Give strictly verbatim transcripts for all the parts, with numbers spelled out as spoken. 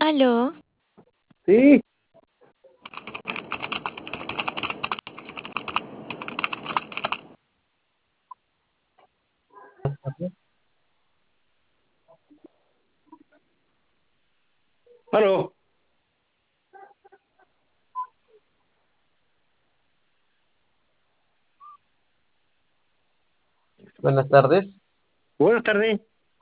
Aló, Sí, aló. Buenas tardes. Buenas tardes.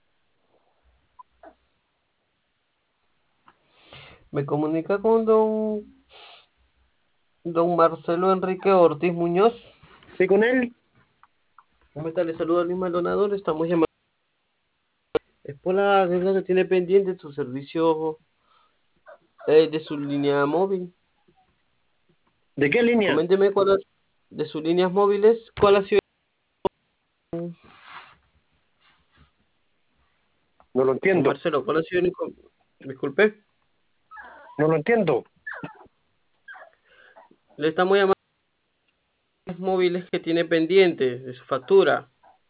Me comunica con don, don Marcelo Enrique Ortiz Muñoz. ¿Sí con él? ¿Cómo está? Le saluda Luis Maldonado. Le estamos llamando. Es por la deuda que tiene pendiente su servicio eh, de su línea móvil. ¿De qué línea? Coménteme cuál es, de sus líneas móviles, cuál ha sido. No lo Don entiendo. Marcelo, cuál ha sido el incon- Disculpe. No lo entiendo. Le estamos llamando a los móviles que tiene pendiente de su factura.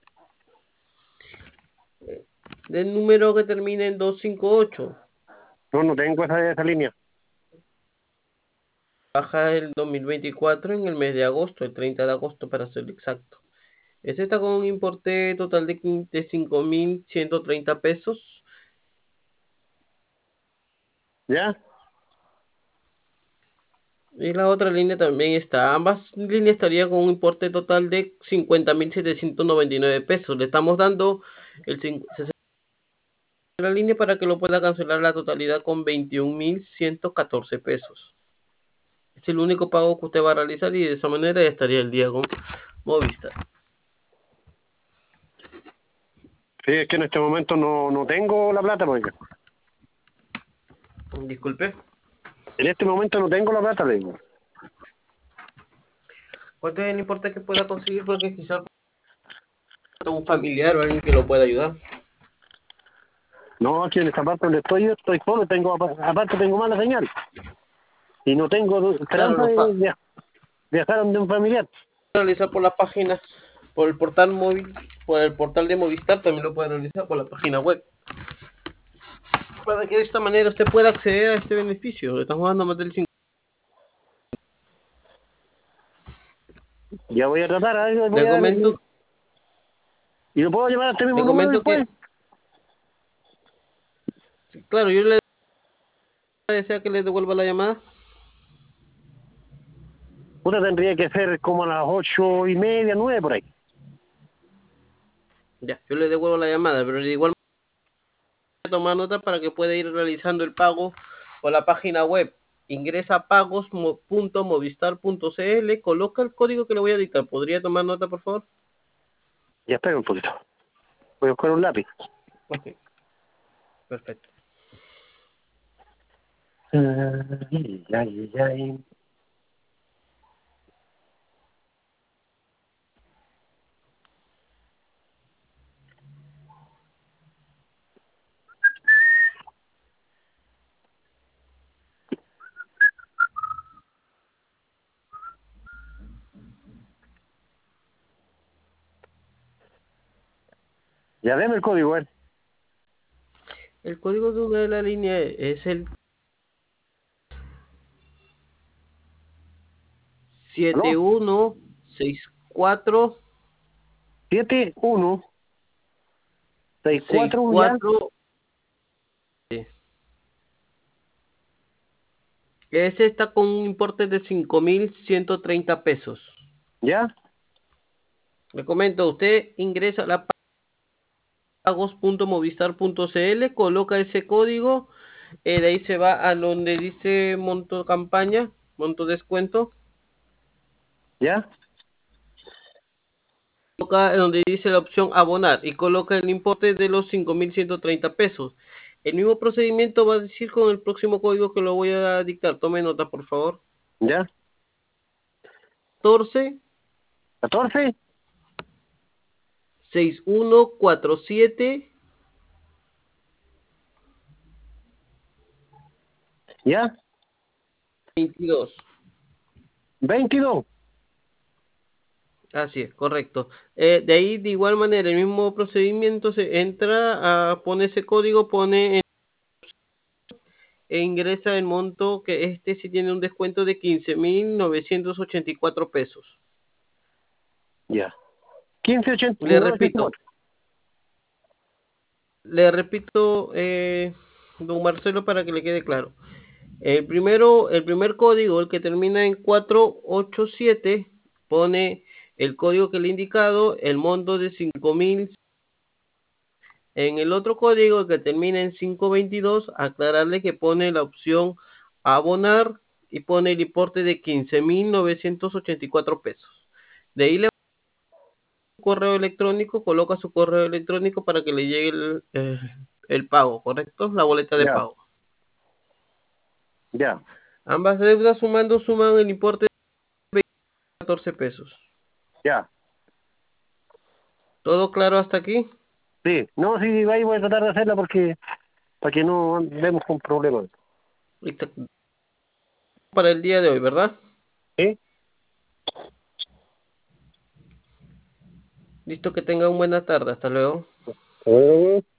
Del número que termina en doscientos cincuenta y ocho. No, no tengo esa, esa línea. Baja el dos mil veinticuatro en el mes de agosto, el treinta de agosto para ser exacto. Este está con un importe total de, quin- de cinco mil ciento treinta pesos. ¿Ya? Y la otra línea también está. Ambas líneas estarían con un importe total de cincuenta mil setecientos noventa y nueve pesos. Le estamos dando el cin- sesenta de la línea para que lo pueda cancelar la totalidad con veintiún mil ciento catorce pesos. Es el único pago que usted va a realizar y de esa manera ya estaría el día con Movistar. Sí, es que en este momento no, no tengo la plata, oiga. Disculpe. En este momento no tengo la plata, le digo. ¿Cuánto es el importe que pueda conseguir? Porque quizás un familiar o alguien que lo pueda ayudar. No, aquí en esta parte donde estoy yo estoy solo, tengo, apa- aparte tengo mala señal. Y no tengo Claro, esperanza lo de fa- via- viajar donde un familiar. realizar por la página, por el portal móvil, por el portal de Movistar, también lo puede realizar por la página web. Para que de esta manera usted pueda acceder a este beneficio. Le estamos dando más del cinco. Ya voy a tratar, a ver, voy Le a dar. comento, ¿Y lo puedo llamar a este mismo le número comento que, después? claro, yo le deseo que le devuelva la llamada. Puta, tendría que ser como a las ocho y media, nueve por ahí. Ya, yo le devuelvo la llamada, pero de igual manera tomar nota para que pueda ir realizando el pago por la página web. Ingresa a pagos punto movistar punto cl, coloca el código que le voy a dictar. ¿Podría tomar nota, por favor? Ya espera un poquito. Voy a buscar un lápiz. Ok, perfecto. Ay, ay, ay. Ya deme el código, a ver. El código de una de la línea es el siete ¿Aló? uno seis cuatro Siete uno seis seis cuatro ya. cuatro. Ese está con un importe de cinco mil ciento treinta pesos. Ya. Le comento, usted ingresa a la pagos punto movistar punto cl, coloca ese código, eh, de ahí se va a donde dice monto campaña, monto descuento, Ya. coloca donde dice la opción abonar y coloca el importe de los cinco mil ciento treinta pesos. El mismo procedimiento va a decir con el próximo código que lo voy a dictar. Tome nota, por favor. Ya. catorce Catorce. sesenta y uno cuarenta y siete Ya. veintidós. Veintidós. Así es, correcto. Eh, de ahí, de igual manera, el mismo procedimiento se entra a pone ese código, pone e ingresa el monto que este sí tiene un descuento de quince mil novecientos ochenta y cuatro pesos. Ya. quince ochenta, Le novecientos repito, cuatro. le repito, eh, don Marcelo, para que le quede claro. El primero, el primer código, el que termina en cuatro ocho siete, pone el código que le he indicado, el monto de cinco mil. En el otro código que termina en quinientos veintidós, aclararle que pone la opción abonar y pone el importe de quince mil novecientos ochenta y cuatro pesos. De ahí le correo electrónico, coloca su correo electrónico para que le llegue el, el, el pago, ¿correcto? La boleta de Ya, pago. ya, Ambas deudas sumando suman el importe de catorce pesos. ya. ¿Todo claro hasta aquí? Sí, no, sí, ahí voy a tratar de hacerla porque para que no andemos con problemas. Listo. Para el día de hoy, ¿verdad? ¿Sí? Listo, que tenga una buena tarde. Hasta luego. Eh,